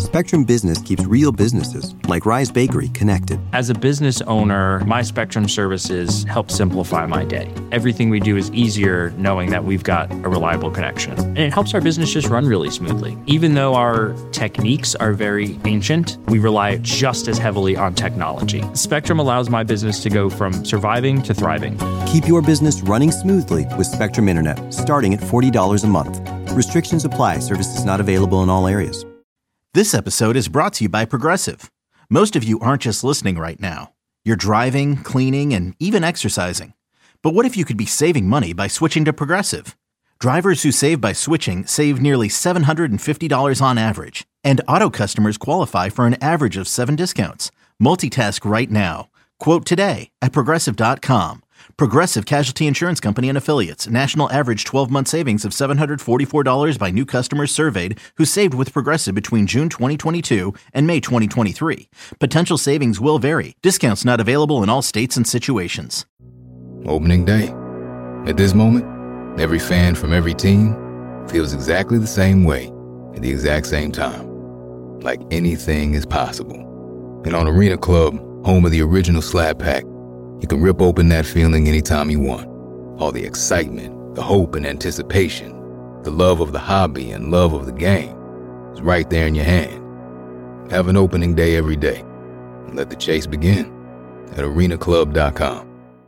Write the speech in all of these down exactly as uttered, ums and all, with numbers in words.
Spectrum Business keeps real businesses, like Rise Bakery, connected. As a business owner, my Spectrum services help simplify my day. Everything we do is easier knowing that we've got a reliable connection. And it helps our business just run really smoothly. Even though our techniques are very ancient, we rely just as heavily on technology. Spectrum allows my business to go from surviving to thriving. Keep your business running smoothly with Spectrum Internet, starting at forty dollars a month. Restrictions apply. Services not available in all areas. This episode is brought to you by Progressive. Most of you aren't just listening right now. You're driving, cleaning, and even exercising. But what if you could be saving money by switching to Progressive? Drivers who save by switching save nearly seven hundred fifty dollars on average. And auto customers qualify for an average of seven discounts. Multitask right now. Quote today at Progressive dot com. Progressive Casualty Insurance Company and Affiliates. National average twelve-month savings of seven hundred forty-four dollars by new customers surveyed who saved with Progressive between June twenty twenty-two and May twenty twenty-three. Potential savings will vary. Discounts not available in all states and situations. Opening day. At this moment, every fan from every team feels exactly the same way at the exact same time. Like anything is possible. And on Arena Club, home of the original Slab Pack, you can rip open that feeling anytime you want. All the excitement, the hope and anticipation, the love of the hobby and love of the game is right there in your hand. Have an opening day every day and let the chase begin at arena club dot com.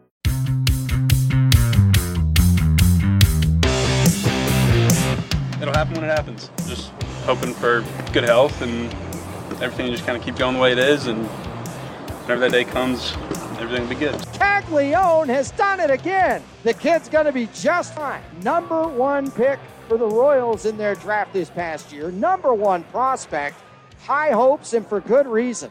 It'll happen when it happens. Just hoping for good health and everything just kind of keep going the way it is, and whenever that day comes, everything will be good. Caglione has done it again. The kid's going to be just fine. Number one pick for the Royals in their draft this past year. Number one prospect. High hopes, and for good reason.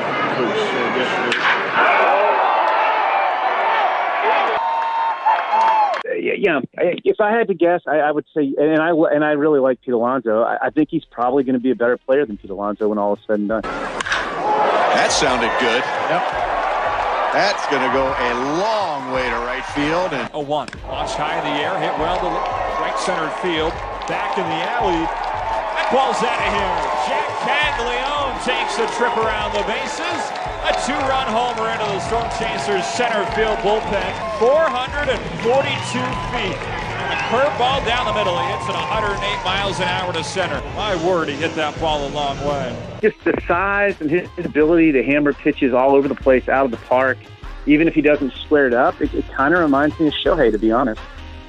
Yeah, if I had to guess, I, I would say, and I and I really like Pete Alonso. I, I think he's probably going to be a better player than Pete Alonso when all is said and done. That sounded good. Yep. That's going to go a long way to right field. And a one. Launched high in the air, hit well to right center field. Back in the alley. That ball's out of here. Jack Caglione takes the trip around the bases. A two-run homer into the Storm Chasers center field bullpen. four hundred forty-two feet. And a curveball down the middle. He hits it one hundred eight miles an hour to center. My word, he hit that ball a long way. Just the size and his ability to hammer pitches all over the place, out of the park, even if he doesn't square it up, it, it kind of reminds me of Shohei, to be honest.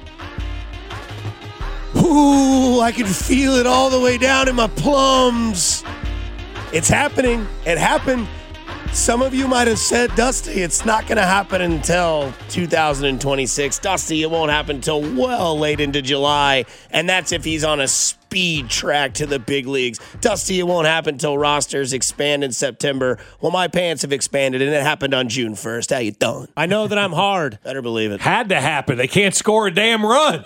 Ooh, I can feel it all the way down in my plums. It's happening. It happened. Some of you might have said, Dusty, it's not going to happen until two thousand twenty-six. Dusty, it won't happen until well late into July, and that's if he's on a speed track to the big leagues. Dusty, it won't happen until rosters expand in September. Well, my pants have expanded, and it happened on June first. How you doing? I know that I'm hard. Better believe it. Had to happen. They can't score a damn run.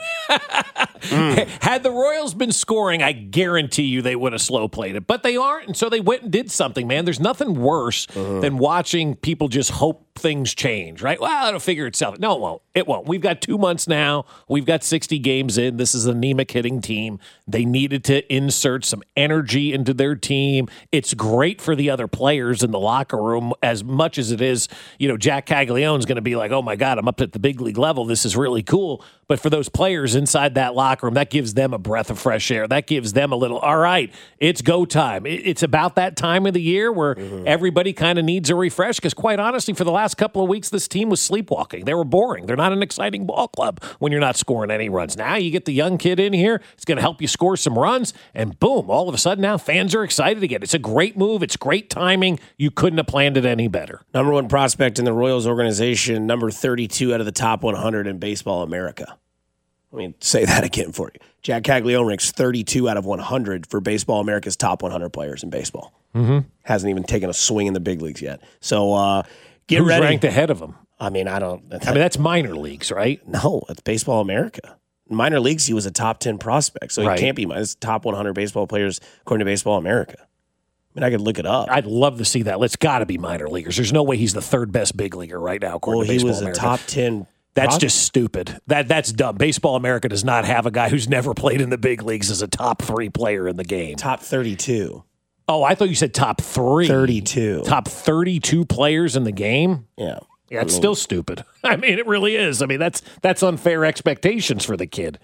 mm. Had the Royals been scoring, I guarantee you they would have slow played it. But they aren't, and so they went and did something, man. There's nothing worse uh-huh. than watching people just hope things change, right? Well, it'll figure itself. No, it won't. It won't. We've got two months now. We've got sixty games in. This is an anemic hitting team. They needed to insert some energy into their team. It's great for the other players in the locker room as much as it is, you know, Jack Caglione's going to be like, oh my God, I'm up at the big league level. This is really cool. But for those players inside that locker room, that gives them a breath of fresh air. That gives them a little, all right, it's go time. It's about that time of the year where mm-hmm. everybody kind of needs a refresh because quite honestly, for the last couple of weeks, this team was sleepwalking. They were boring. They're not an exciting ball club when you're not scoring any runs. Now you get the young kid in here. It's going to help you score some runs, and boom, all of a sudden now fans are excited again. It's a great move. It's great timing. You couldn't have planned it any better. Number one prospect in the Royals organization, number thirty-two out of the top one hundred in Baseball America. Let me say that again for you. Jack Caglione ranks thirty-two out of one hundred for Baseball America's top one hundred players in baseball. Mm-hmm. Hasn't even taken a swing in the big leagues yet. So uh, get Who's ready. ranked ahead of him? I mean, I don't. I mean, that's minor leagues, right? No, that's Baseball America. In minor leagues, he was a top ten prospect, so right. he can't be. It's top one hundred baseball players according to Baseball America. I mean, I could look it up. I'd love to see that. It's got to be minor leaguers. There's no way he's the third best big leaguer right now according well, to Baseball he was America. a top ten. That's prospect. just stupid. That That's dumb. Baseball America does not have a guy who's never played in the big leagues as a top three player in the game. Top thirty-two. Oh, I thought you said top three. thirty-two. Top thirty-two players in the game? Yeah. Yeah, it's still stupid. I mean, it really is. I mean, that's that's unfair expectations for the kid.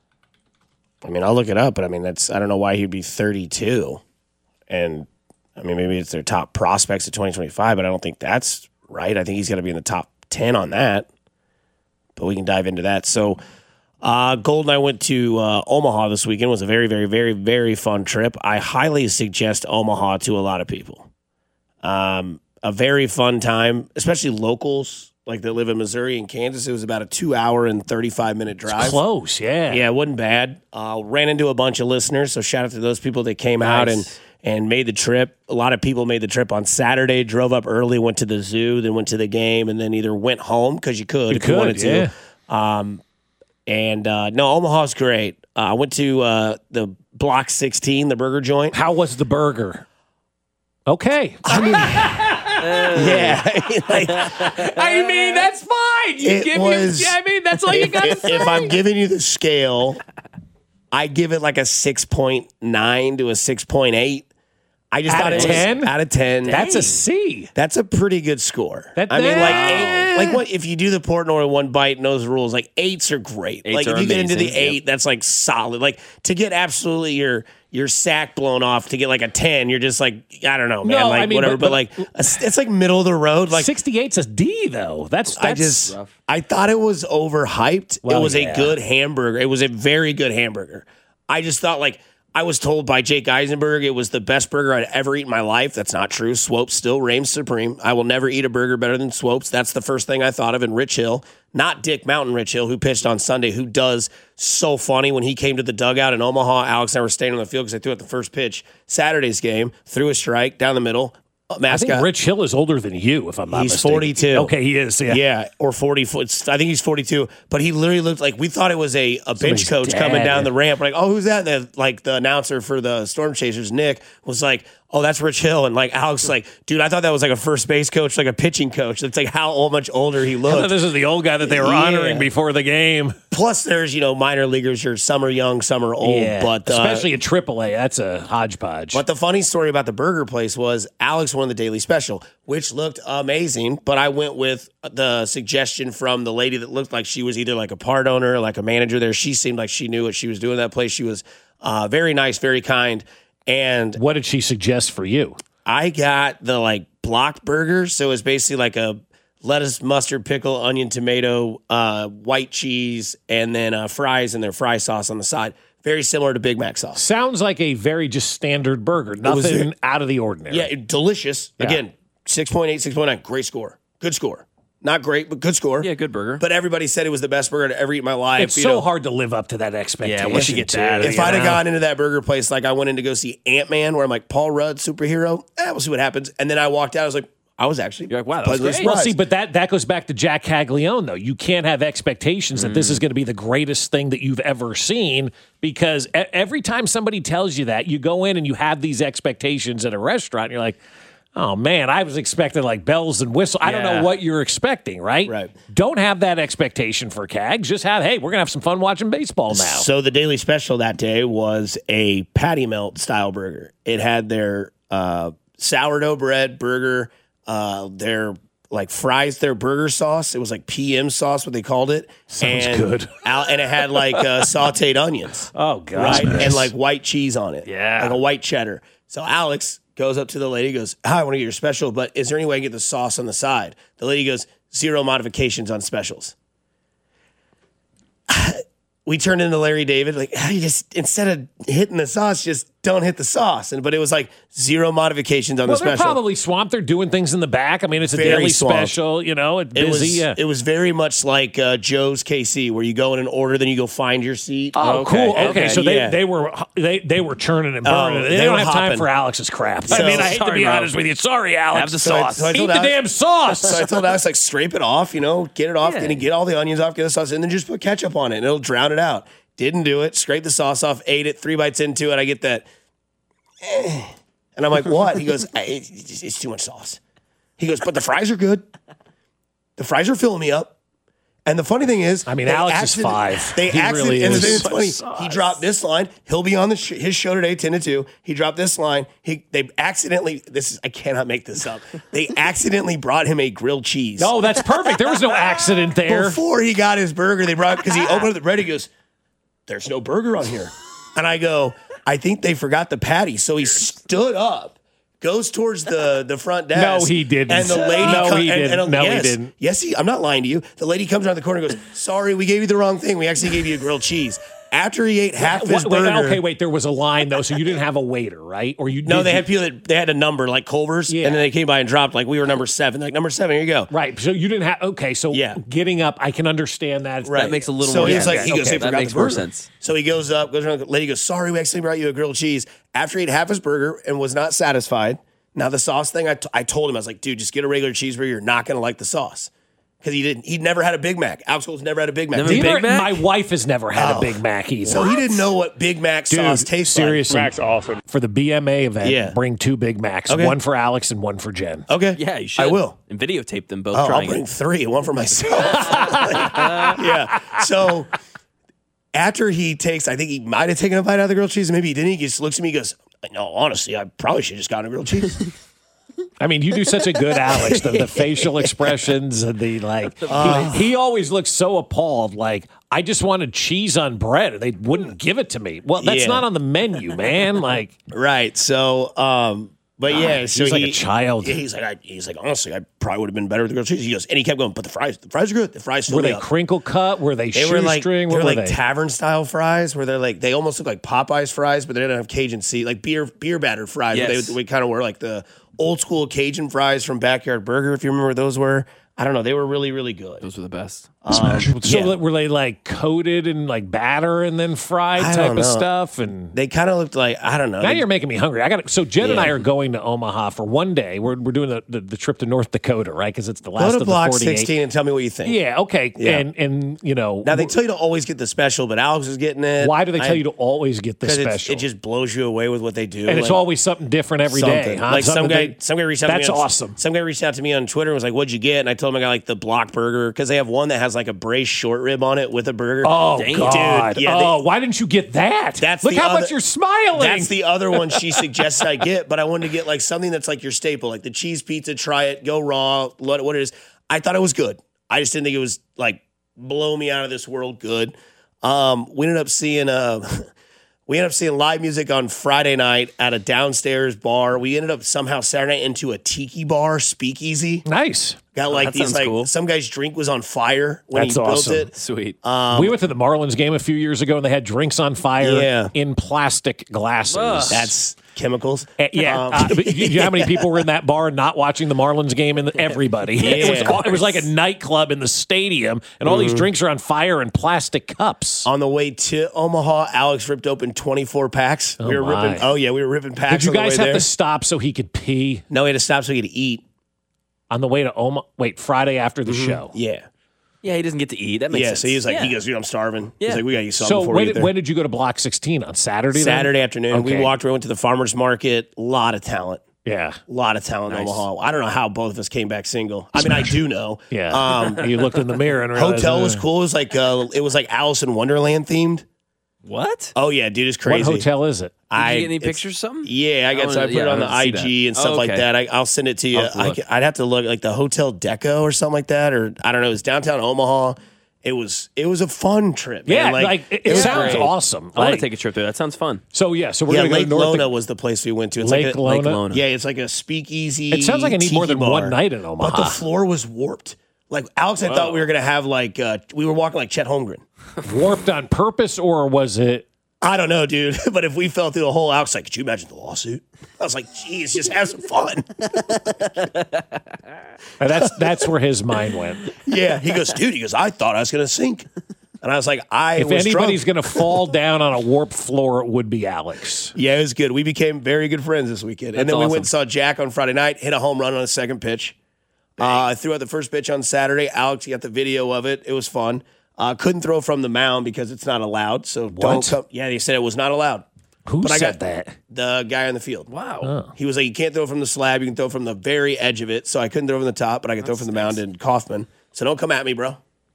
I mean, I'll look it up, but I mean, that's I don't know why he'd be thirty-two. And I mean, maybe it's their top prospects of twenty twenty-five, but I don't think that's right. I think he's got to be in the top ten on that. But we can dive into that. So, uh, Gold and I went to uh, Omaha this weekend. It was a very, very, very, very fun trip. I highly suggest Omaha to a lot of people. Um, a very fun time, especially locals like that live in Missouri and Kansas. It was about a two-hour and thirty-five minute drive. It's close, yeah. Yeah, it wasn't bad. Uh, ran into a bunch of listeners, so shout out to those people that came Nice. out and and made the trip. A lot of people made the trip on Saturday, drove up early, went to the zoo, then went to the game, and then either went home because you could You if could, you wanted yeah. to. Um, and uh, no, Omaha's great. Uh, I went to uh, the Block sixteen, the burger joint. How was the burger? Okay. I mean, yeah. like, I mean, that's fine. You It give was- you, I mean, that's all you got to if, say. if I'm giving you the scale, I give it like a six point nine to a six point eight. I just Out thought of it was ten? out of ten. That's a C. That's a pretty good score. That- I mean, like Eh. eight, like what if you do the Portnoy one bite and those rules, like eights are great. Eights like if are you get into the amazing, eight, yep. that's like solid. Like to get absolutely your your sack blown off to get like a ten, you're just like I don't know, man, No, like I mean, whatever. but- But, like a- it's like middle of the road. Like sixty-eight's a D, though. That's, that's I just I thought it was overhyped. Well, it was yeah. a good hamburger. It was a very good hamburger. I just thought like I was told by Jake Eisenberg it was the best burger I'd ever eaten in my life. That's not true. Swope's still reigns supreme. I will never eat a burger better than Swope's. That's the first thing I thought of in Rich Hill. Not Dick Mountain Rich Hill, who pitched on Sunday, who does so funny when he came to the dugout in Omaha. Alex and I were staying on the field because I threw out the first pitch Saturday's game, threw a strike down the middle. I Mascot. think Rich Hill is older than you, if I'm not He's mistaken. forty-two. Okay, he is. Yeah. Yeah, or forty. It's- I think he's forty-two. But he literally looked like we thought it was a, a bench Somebody's coach dad. coming down the ramp. Like, oh, who's that? And the, like the announcer for the Storm Chasers, Nick, was like, oh, that's Rich Hill. And like Alex, like, dude, I thought that was like a first base coach, like a pitching coach. That's like how old, much older he I thought looked. this is the old guy that they were Yeah. honoring before the game. Plus, there's you know minor leaguers. You're some are young, some are old. Yeah, But uh, especially at triple A, that's a hodgepodge. But the funny story about the burger place was Alex won the daily special, which looked amazing. But I went with the suggestion from the lady that looked like she was either like a part owner, or like a manager there. She seemed like she knew what she was doing in that place. She was uh, very nice, very kind. And what did she suggest for you? I got the like block burger. So it's basically like a lettuce, mustard, pickle, onion, tomato, uh, white cheese, and then uh, fries and their fry sauce on the side. Very similar to Big Mac sauce. Sounds like a very just standard burger. was Nothing very- out of the ordinary. Yeah, it- delicious. Yeah. Again, six point eight, six point nine. Great score. Good score. Not great, but good score. Yeah, good burger. But everybody said it was the best burger I'd ever eat in my life. It's you so know. hard to live up to that expectation. Yeah, once you get that, too, If you I'd have know? gone into that burger place, like I went in to go see Ant-Man, where I'm like, Paul Rudd, superhero, eh, we'll see what happens. And then I walked out, I was like, I was actually You're like, wow, that was pleasantly great. Well, surprised. see, but that, that goes back to Jack Caglione, though. You can't have expectations that this is going to be the greatest thing that you've ever seen because e- every time somebody tells you that, you go in and you have these expectations at a restaurant, and you're like, oh, man, I was expecting like bells and whistles. I don't Yeah. know what you're expecting, right? Right. Don't have that expectation for Cags. Just have, hey, we're going to have some fun watching baseball now. So the daily special that day was a patty melt style burger. It had their uh, sourdough bread burger, uh, their like fries, their burger sauce. It was like P M sauce, what they called it. Sounds and, good. Al- and it had like uh, sauteed onions. Oh, God. Right? And like white cheese on it. Yeah. Like a white cheddar. So Alex goes up to the lady, goes, Hi, I want to get your special, but is there any way I can get the sauce on the side? The lady goes, zero modifications on specials. We turned into Larry David, like, how do you just, instead of hitting the sauce, just don't hit the sauce. And But it was like zero modifications on Well, the they're special. probably swamped. They're doing things in the back. I mean, it's a Very daily swamped. special, you know, it's It busy. was, yeah. it was very much like uh, Joe's K C, where you go in an order, then you go find your seat. Oh, Okay, cool. Okay, okay, so they, yeah. they were they they were churning and burning. Oh, they, they don't were have time hopping. for Alex's crap. I So- mean, I hate to Sorry, be bro. honest with you. Sorry, Alex. Have the So I- sauce. so I Eat told the Alex- damn sauce. So I told Alex, like, scrape it off, you know, get it off, Yeah. and get all the onions off, get the sauce, and then just put ketchup on it, and it'll drown it out. Didn't do it. Scrape the sauce off, ate it, three bites into it. I get that, eh. And I'm like, what? He goes, "I- it's, it's too much sauce. He goes, but the fries are good. The fries are filling me up. And the funny thing is, I mean, they Alex is accident- five. They He accident- really and the is. thing that's funny, he dropped this line. He'll be on the sh- his show today, ten to two. He dropped this line. He they accidentally. This is I cannot make this up. They accidentally brought him a grilled cheese. No, that's perfect. There was no accident there. Before he got his burger, they brought because he opened up the bread. He goes, "There's no burger on here," and I go, "I think they forgot the patty." So he stood up. Goes towards the, the front desk. No, he didn't. And the lady No, co- he and- didn't. and- No, he yes, didn't. Yes, he, I'm not lying to you. The lady comes around the corner and goes, "Sorry, we gave you the wrong thing. We actually gave you a grilled cheese." After he ate half his Wait, burger. okay, wait. There was a line though, so you didn't have a waiter, right? Or you? No, did they you- had people that they had a number like Culver's, Yeah. and then they came by and dropped like we were number seven. Like number seven, here you go. Right. So you didn't have. Okay. So Yeah. getting up, I can understand that. Right. That makes a little so more he's sense. like, he goes, Okay, "Hey, that forgot makes the more burger." sense. So he goes up, goes around. The lady goes, "Sorry, we actually brought you a grilled cheese." After he ate half his burger and was not satisfied. Now the sauce thing, I, t- I told him, I was like, "Dude, just get a regular cheeseburger. You're not gonna like the sauce." Because he didn't, he'd never had a Big Mac. Alex Cole's never had a Big Mac. Never Big Neither- Big Mac? My wife has never had Oh. a Big Mac either. So he didn't know what Big Mac Dude, sauce tastes seriously, like. Mac's awesome. For the B M A event, Yeah. bring two Big Macs, Okay. one for Alex and one for Jen. Okay. Yeah, you should. I will. And videotape them both Oh, I'll trying bring it. three, one for myself. yeah. So after he takes, I think he might have taken a bite out of the grilled cheese, and maybe he didn't. He just looks at me and goes, "No, honestly, I probably should have just gotten a grilled cheese." I mean, you do such a good Alex. The, the facial expressions and the like. he, he always looks so appalled. Like, I just wanted cheese on bread. They wouldn't give it to me. Well, that's Yeah. not on the menu, man. Like, Right. So, um, but yeah, so he's like he- a child. Yeah, he's like, I, he's like, honestly, I probably would have been better with the grilled cheese. He goes, and he kept going, but the fries, the fries are good. The fries were filled me they up. crinkle cut? Were they, They were like, shoestring? they What were were like they? tavern style fries, where they're like, they almost look like Popeyes fries, but they didn't have Cajun seed, like beer beer battered fries. where Yes. They, they kind of were like the old school Cajun fries from Backyard Burger, if you remember what those were. I don't know. They were really, really good. Those were the best. Um, so yeah. were they like coated in like batter and then fried I type don't of know. stuff? And They kind of looked like, I don't know. now They- you're making me hungry. I got so Jen and Yeah. I are going to Omaha for one day. We're we're doing the, the, the trip to North Dakota, right? Because it's the last Go to of Block the forty-eight. sixteen and tell me what you think. Yeah, okay. Yeah. And and you know, Now, they tell you to always get the special, but Alex is getting it. why do they tell I- you to always get the 'cause it's- special? It just blows you away with what they do. and it's Like, always something different every day. something. Huh? Like some Something guy, that- some guy reached out. That's to me on, awesome. Some guy reached out to me on Twitter and was like, "What'd you get?" And I told him I got like the block burger because they have one that has like a braised short rib on it with a burger. Oh Dang. God! Dude, yeah, oh, they- why didn't you get that? That's Look the how other- much you're smiling. That's the other one she suggested I get, but I wanted to get like something that's like your staple, like the cheese pizza. Try it, go raw, what what it is. I thought it was good. I just didn't think it was like blow me out of this world good. Um, we ended up seeing uh we ended up seeing live music on Friday night at a downstairs bar. We ended up somehow Saturday night into a tiki bar, speakeasy. Nice. Got like that these sounds like cool. some guy's drink was on fire when That's he awesome. built it. Sweet. Um, we went to the Marlins game a few years ago, and they had drinks on fire Yeah. in plastic glasses. Ugh. That's chemicals. Uh, yeah, Um, uh, but you you know how many people were in that bar not watching the Marlins game? And everybody, it, was, Yeah. all- it was like a nightclub in the stadium, and all Mm-hmm. these drinks are on fire in plastic cups. On the way to Omaha, Alex ripped open twenty-four packs. we were my. ripping. Oh yeah, we were ripping packs. Did you on the guys way have there. to stop so he could pee No, we had to stop so we could eat. on the way to Omaha? Wait, Friday after the show. Yeah, Yeah, he doesn't get to eat. That makes yeah. sense. So he was like, yeah. he goes, dude, I'm starving. Yeah. He's like, we gotta eat something So before when we get did, there. when did you go to Block sixteen on Saturday? then? Saturday afternoon, we Okay. walked around, went to the farmers market. A lot of talent. Yeah, A lot of talent in Omaha. I don't know how both of us came back single. I mean, I do know. yeah. Um, you looked in the mirror and realized, hotel was uh, cool. It was like uh, it was like Alice in Wonderland themed. What? Oh yeah, dude, it's What crazy. hotel is it? Did I you get any it's- pictures or something? Yeah, I got I so I wanna- put yeah, it on I the wanna see I G that. and stuff Oh, like okay. that. I, I'll send it to you. I'll have to I, look. ca- I'd have to look like the Hotel Deco or something like that, or I don't know. It was downtown Omaha. It was it was a fun trip. Yeah, man. like, it, it was sounds great. awesome. I want Like, to take a trip there. That sounds fun. so yeah, so we're Yeah, gonna Lake go to North. Lona was the place we went to. It's Lake like a, Lona? Lake Lona. Yeah, it's like a speakeasy. It sounds like I need more tiki than one bar. night in But Omaha. the floor was warped. Like Alex, I thought we were gonna have like uh, we were walking like Chet Holmgren. Warped on purpose, or was it? I don't know, dude. But if we fell through the whole Alex, like, could you imagine the lawsuit? I was like, geez, just have some fun. And that's that's where his mind went. Yeah, he goes, dude. He goes, I thought I was gonna sink, and I was like, I If was anybody's drunk. going to fall down on a warped floor, it would be Alex. Yeah, it was good. We became very good friends this weekend, and That's then we awesome. went and saw Jack on Friday night. Hit a home run on the second pitch. Uh, I threw out the first pitch on Saturday. Alex got the video of it. It was fun. Uh, couldn't throw from the mound because it's not allowed. So don't What? come. Yeah, they said it was not allowed. Who But I said got- that? The guy on the field. Wow. He was like, you can't throw from the slab. You can throw from the very edge of it. So I couldn't throw from the top, but I could throw from the mound. And Kaufman. So don't come at me, bro.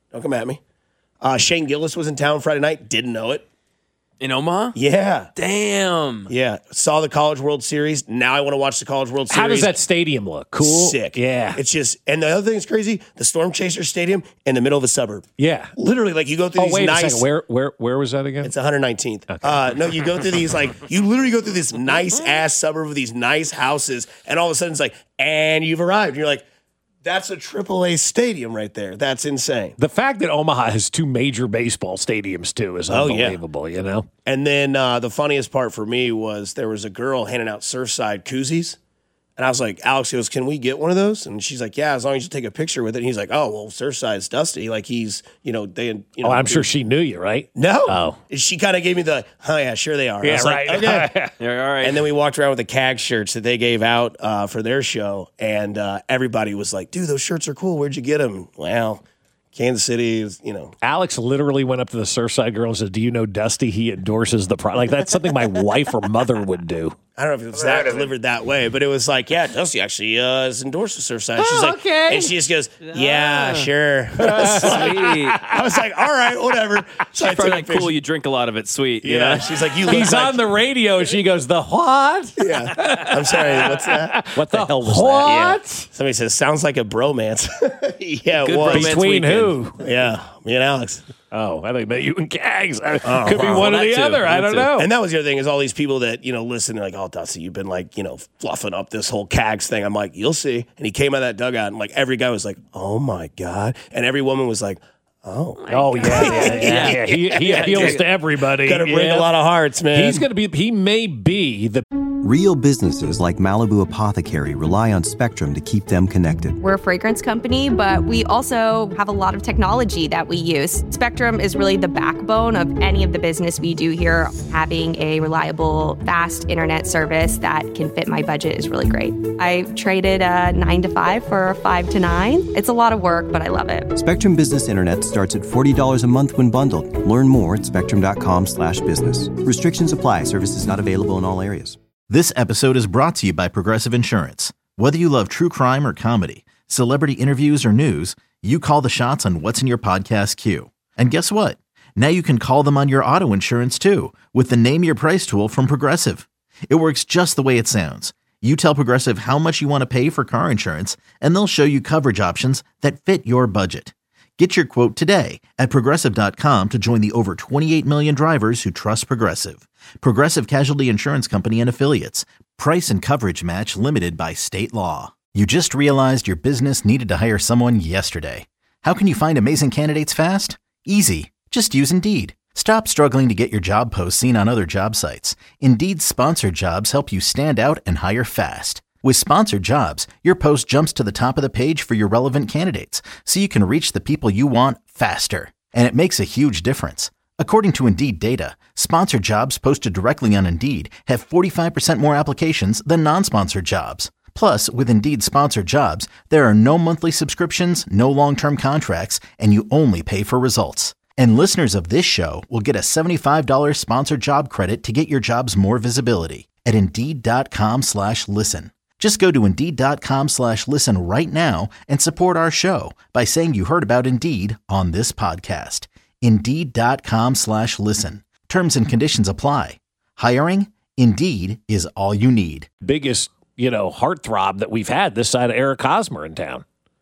Don't come at me. Uh, Shane Gillis was in town Friday night. Didn't know it. In Omaha? Yeah. Damn. Yeah. Saw the College World Series. Now I want to watch the College World Series. How does that stadium look? Cool? Sick. Yeah. It's just, and the other thing that's crazy, the Storm Chaser Stadium in the middle of a suburb. Yeah. Literally, like you go through Oh, these wait nice. a second. Where, where, where was that again? It's one hundred nineteenth. Okay. Uh, no, you go through these, like, you literally go through this nice ass suburb of these nice houses, and all of a sudden it's like, and you've arrived. And you're like, that's a triple A stadium right there. That's insane. The fact that Omaha has two major baseball stadiums, too, is Oh, yeah. unbelievable, you know? And then uh, the funniest part for me was there was a girl handing out Surfside koozies. And I was like, Alex goes, can we get one of those? And she's like, yeah, as long as you take a picture with it. And he's like, oh, well, Surfside's Dusty. Like he's, you know, they, you know. Oh, I'm sure she knew you, right? No. Oh. She kind of gave me the, oh, yeah, sure they are. I Yeah, was right. like, okay. Yeah, all right. And then we walked around with the C A G shirts that they gave out uh, for their show. And uh, everybody was like, dude, those shirts are cool. Where'd you get them? Well, Kansas City is, you know. Alex literally went up to the Surfside girl and said, do you know Dusty? He endorses the product. Like, that's something my wife or mother would do. I don't know if it was that delivered that way, but it was like, yeah, Dusty actually uh, is endorsed with Surfside. She's Oh, like, okay. and she just goes, yeah, sure. I was, Sweet. like, I was like, all right, whatever. So I She's probably took a like, picture. cool, you drink a lot of it, sweet. You Yeah, know? she's like, you look He's like, on the radio, and she goes, the what? yeah. I'm sorry, what's that? What the, hell was What? that? Yeah. Somebody says, sounds like a bromance. yeah, it Good was. bromance Between weekend. who? Yeah, me and Alex. Oh, I think that you and Cags. Oh, Could be wow. one Well, or the that too. other. I That don't too. know. And that was the other thing is all these people that, you know, listen, they're like, oh, Dusty, you've been like, you know, fluffing up this whole C A Gs thing. I'm like, you'll see. And he came out of that dugout and like every guy was like, oh my God. And every woman was like, oh. Oh, yeah, yeah, yeah. yeah. He, he Yeah, appeals dude. to everybody. Gotta break Yeah. a lot of hearts, man. He's going to be, he may be the Real businesses like Malibu Apothecary rely on Spectrum to keep them connected. We're a fragrance company, but we also have a lot of technology that we use. Spectrum is really the backbone of any of the business we do here. Having a reliable, fast internet service that can fit my budget is really great. I traded a nine to five for a five to nine. It's a lot of work, but I love it. Spectrum Business Internet starts at forty dollars a month when bundled. Learn more at spectrum.com slash business. Restrictions apply. Services not available in all areas. This episode is brought to you by Progressive Insurance. Whether you love true crime or comedy, celebrity interviews or news, you call the shots on what's in your podcast queue. And guess what? Now you can call them on your auto insurance too with the Name Your Price tool from Progressive. It works just the way it sounds. You tell Progressive how much you want to pay for car insurance, and they'll show you coverage options that fit your budget. Get your quote today at Progressive dot com to join the over twenty-eight million drivers who trust Progressive. Progressive Casualty Insurance Company and Affiliates. Price and coverage match limited by state law. You just realized your business needed to hire someone yesterday. How can you find amazing candidates fast? Easy. Just use Indeed. Stop struggling to get your job posts seen on other job sites. Indeed's sponsored jobs help you stand out and hire fast. With sponsored jobs, your post jumps to the top of the page for your relevant candidates, so you can reach the people you want faster. And it makes a huge difference. According to Indeed data, sponsored jobs posted directly on Indeed have forty-five percent more applications than non-sponsored jobs. Plus, with Indeed sponsored jobs, there are no monthly subscriptions, no long-term contracts, and you only pay for results. And listeners of this show will get a seventy-five dollars sponsored job credit to get your jobs more visibility at Indeed.com slash listen. Just go to Indeed.com slash listen right now and support our show by saying you heard about Indeed on this podcast. Indeed.com slash listen. Terms and conditions apply. Hiring? Indeed is all you need. biggest, you know, heartthrob that we've had this side of Eric Hosmer in town.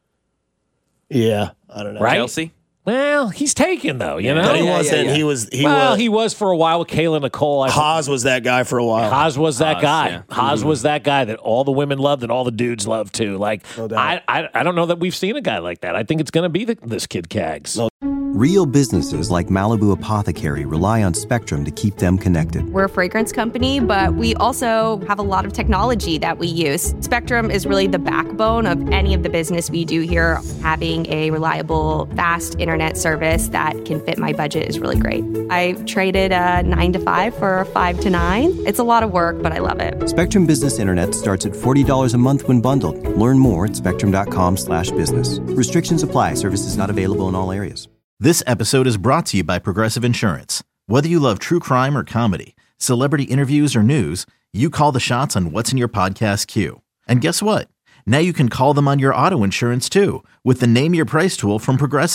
Yeah, I don't know. Right? Chelsea? Well, he's taken, though, you know? But he Yeah, wasn't. yeah, yeah. He was. He well, was. he was for a while with Kayla Nicole. I Haas was that guy for a while. Haas was that Haas, guy. yeah. Haas was that guy that all the women loved and all the dudes loved too. Like, No doubt. I, I, I don't know that we've seen a guy like that. I think it's going to be the, this kid Cags. No. Real businesses like Malibu Apothecary rely on Spectrum to keep them connected. We're a fragrance company, but we also have a lot of technology that we use. Spectrum is really the backbone of any of the business we do here. Having a reliable, fast internet service that can fit my budget is really great. I traded a nine to five for a five to nine. It's a lot of work, but I love it. Spectrum Business Internet starts at forty dollars a month when bundled. Learn more at spectrum.com slash business. Restrictions apply. Services not available in all areas. This episode is brought to you by Progressive Insurance. Whether you love true crime or comedy, celebrity interviews or news, you call the shots on what's in your podcast queue. And guess what? Now you can call them on your auto insurance too with the Name Your Price tool from Progressive.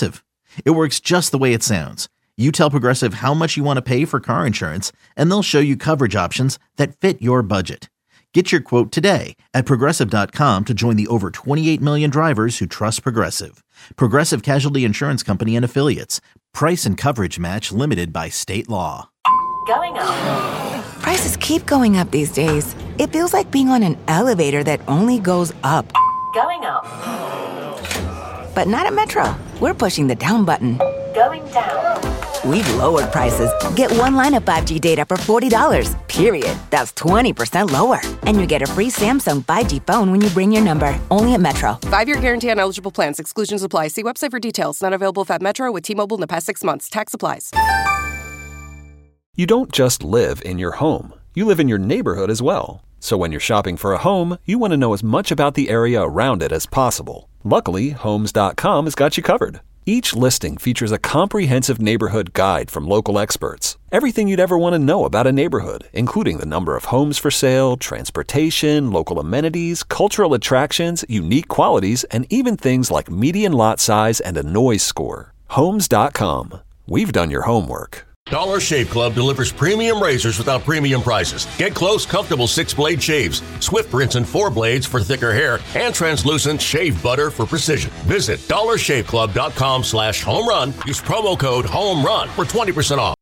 It works just the way it sounds. You tell Progressive how much you want to pay for car insurance, and they'll show you coverage options that fit your budget. Get your quote today at Progressive dot com to join the over twenty-eight million drivers who trust Progressive. Progressive Casualty Insurance Company and Affiliates. Price and coverage match limited by state law. Going up. Prices keep going up these days. It feels like being on an elevator that only goes up. Going up. But not at Metro. We're pushing the down button. Going down. We've lowered prices. Get one line of five G data for forty dollars, period. That's twenty percent lower. And you get a free Samsung five G phone when you bring your number. Only at Metro. Five-year guarantee on eligible plans. Exclusions apply. See website for details. Not available at Metro with T-Mobile in the past six months. Tax applies. You don't just live in your home. You live in your neighborhood as well. So when you're shopping for a home, you want to know as much about the area around it as possible. Luckily, Homes dot com has got you covered. Each listing features a comprehensive neighborhood guide from local experts. Everything you'd ever want to know about a neighborhood, including the number of homes for sale, transportation, local amenities, cultural attractions, unique qualities, and even things like median lot size and a noise score. Homes dot com. We've done your homework. Dollar Shave Club delivers premium razors without premium prices. Get close, comfortable six-blade shaves, swift rinse and four blades for thicker hair, and translucent shave butter for precision. Visit dollar shave club dot com slash home run. Use promo code HOME RUN for twenty percent off.